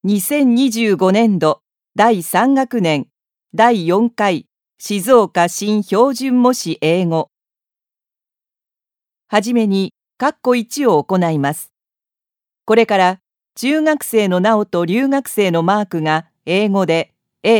2025年度第3学年第4回静岡新標準模試英語。はじめに、括弧1を行います。これから、中学生のなおと留学生のマークが英語で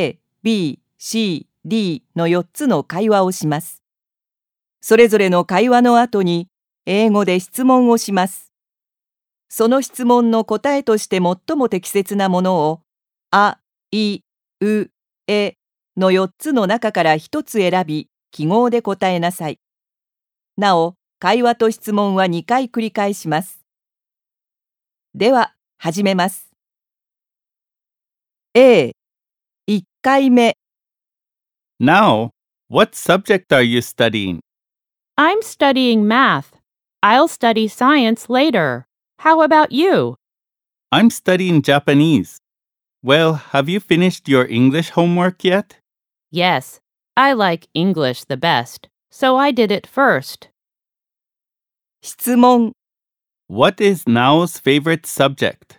A、B、C、D の4つの会話をします。それぞれの会話の後に、英語で質問をします。その質問の答えとして最も適切なものを、あ、い、う、えの4つの中から1つ選び、記号で答えなさい。なお、会話と質問は2回繰り返します。では、始めます。A、1回目。 Now, what subject are you studying? I'm studying math. I'll study science later. How about you? I'm studying Japanese. Well, have you finished your English homework yet? Yes, I like English the best, so I did it first. 質問。 What is Nao's favorite subject?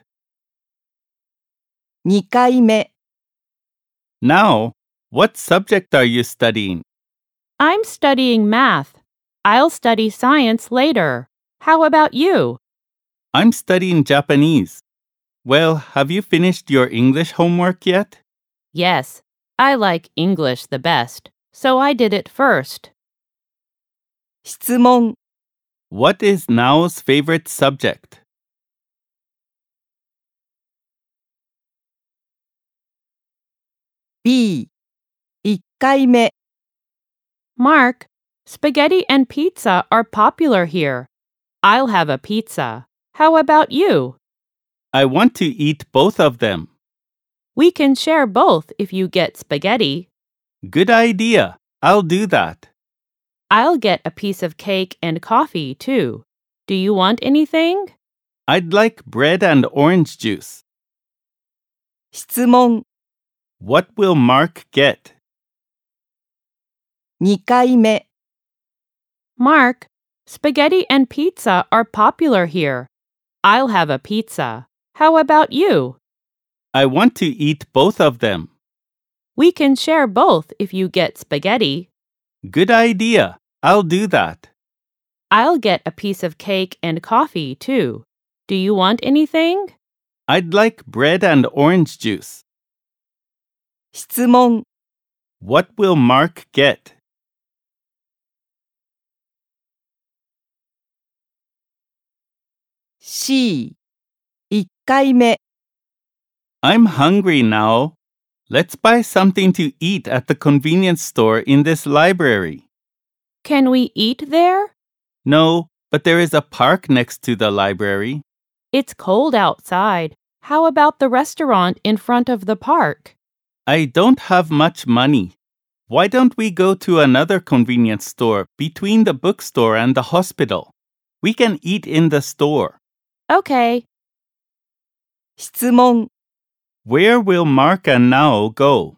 2回目。 Now, what subject are you studying? I'm studying math. I'll study science later. How about you? I'm studying Japanese. Well, have you finished your English homework yet? Yes, I like English the best, so I did it first. 質問。 What is Nao's favorite subject? B、1回目。 Mark, spaghetti and pizza are popular here. I'll have a pizza. How about you? I want to eat both of them. We can share both if you get spaghetti. Good idea. I'll do that. I'll get a piece of cake and coffee, too. Do you want anything? I'd like bread and orange juice. 質問。 What will Mark get? 2回目。 Mark, spaghetti and pizza are popular here. I'll have a pizza. How about you? I want to eat both of them. We can share both if you get spaghetti. Good idea. I'll do that. I'll get a piece of cake and coffee, too. Do you want anything? I'd like bread and orange juice. 質問。 What will Mark get? C、1回目。 I'm hungry now. Let's buy something to eat at the convenience store in this library. Can we eat there? No, but there is a park next to the library. It's cold outside. How about the restaurant in front of the park? I don't have much money. Why don't we go to another convenience store between the bookstore and the hospital? We can eat in the store. Okay. 質問。 Where will Mark and Nao go?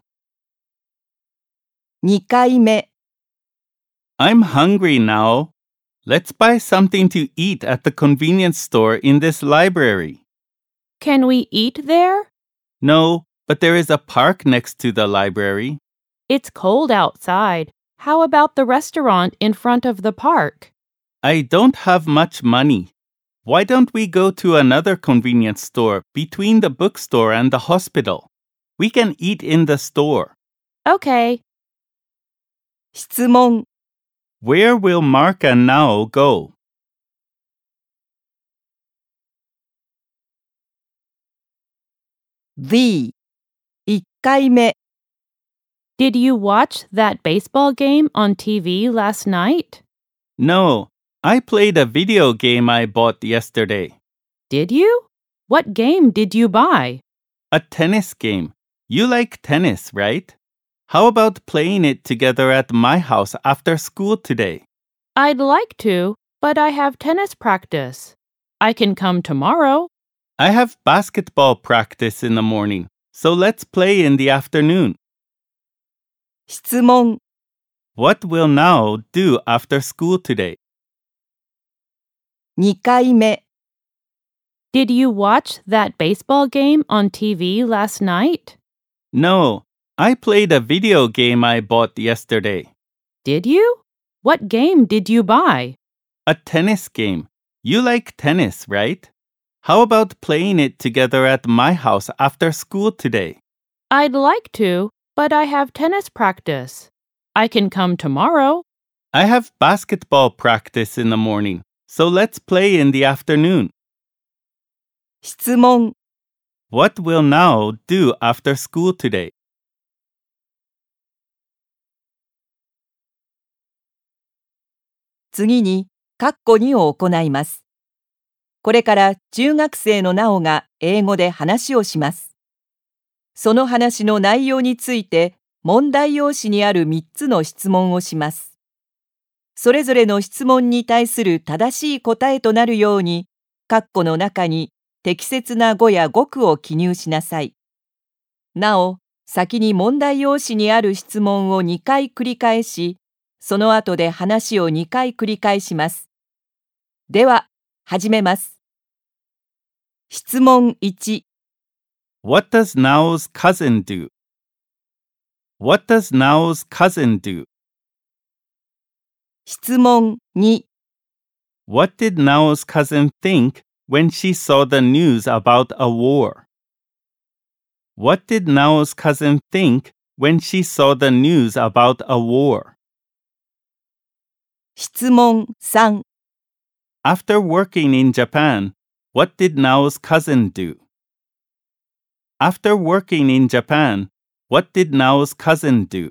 2回目。 I'm hungry now. Let's buy something to eat at the convenience store in this library. Can we eat there? No, but there is a park next to the library. It's cold outside. How about the restaurant in front of the park? I don't have much money. Why don't we go to another convenience store between the bookstore and the hospital? We can eat in the store. Okay. 質問。 Where will Mark and Nao go? D、1回目。 Did you watch that baseball game on TV last night? No, I played a video game I bought yesterday. Did you? What game did you buy? A tennis game. You like tennis, right? How about playing it together at my house after school today? I'd like to, but I have tennis practice. I can come tomorrow. I have basketball practice in the morning, so let's play in the afternoon. 質問。 What will Nao do after school today? 2回目。 Did you watch that baseball game on TV last night? No, I played a video game I bought yesterday. Did you? What game did you buy? A tennis game. You like tennis, right? How about playing it together at my house after school today? I'd like to, but I have tennis practice. I can come tomorrow. I have basketball practice in the morning, so let's play in the afternoon. 質問 What will Nao do after school today? 次に、括弧2を行います。これから中学生のなおが英語で話をします。その話の内容について問題用紙にある3つの質問をします。それぞれの質問に対する正しい答えとなるように、括弧の中に適切な語や語句を記入しなさい。なお、先に問題用紙にある質問を2回繰り返し、その後で話を2回繰り返します。では、始めます。質問1、 What does Nao's cousin do? What does Nao's cousin do? 質問2、 What did Nao's cousin think when she saw the news about a war? What did Nao's cousin think when she saw the news about a war? 質問3、 After working in Japan, what did Nao's cousin do? After working in Japan, what did Nao's cousin do?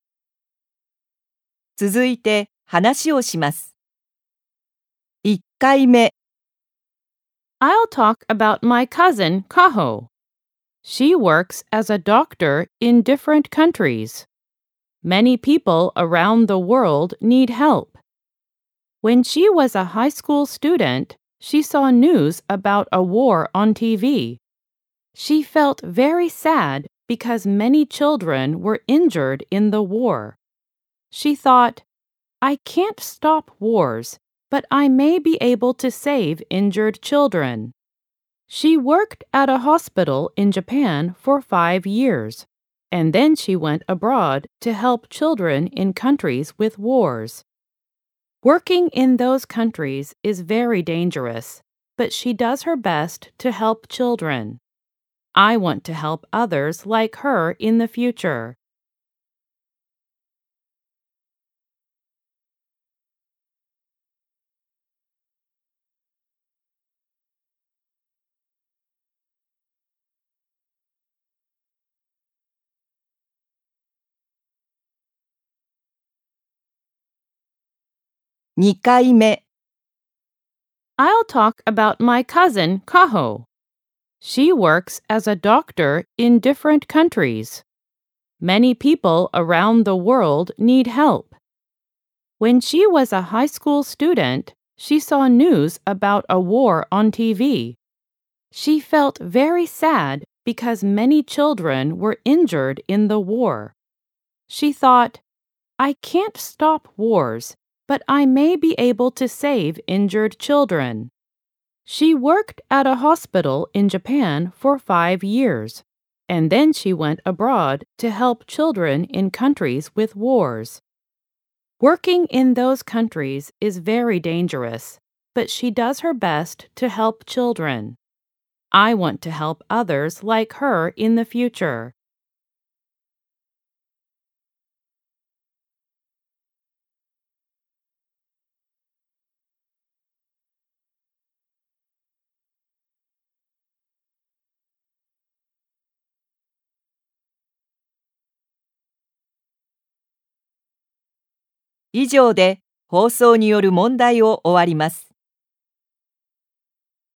続いて話をします。1回目、 I'll talk about my cousin, Kaho. She works as a doctor in different countries. Many people around the world need help. When she was a high school student, she saw news about a war on TV. She felt very sad because many children were injured in the war. She thought, I can't stop wars, but I may be able to save injured children. She worked at a hospital in Japan for 5 years, and then she went abroad to help children in countries with wars. Working in those countries is very dangerous, but she does her best to help children. I want to help others like her in the future. 2回目、 I'll talk about my cousin, Kaho. She works as a doctor in different countries. Many people around the world need help. When she was a high school student, she saw news about a war on TV. She felt very sad because many children were injured in the war. She thought, I can't stop wars, but I may be able to save injured children. She worked at a hospital in Japan for 5 years, and then she went abroad to help children in countries with wars. Working in those countries is very dangerous, but she does her best to help children. I want to help others like her in the future. 以上で放送による問題を終わります。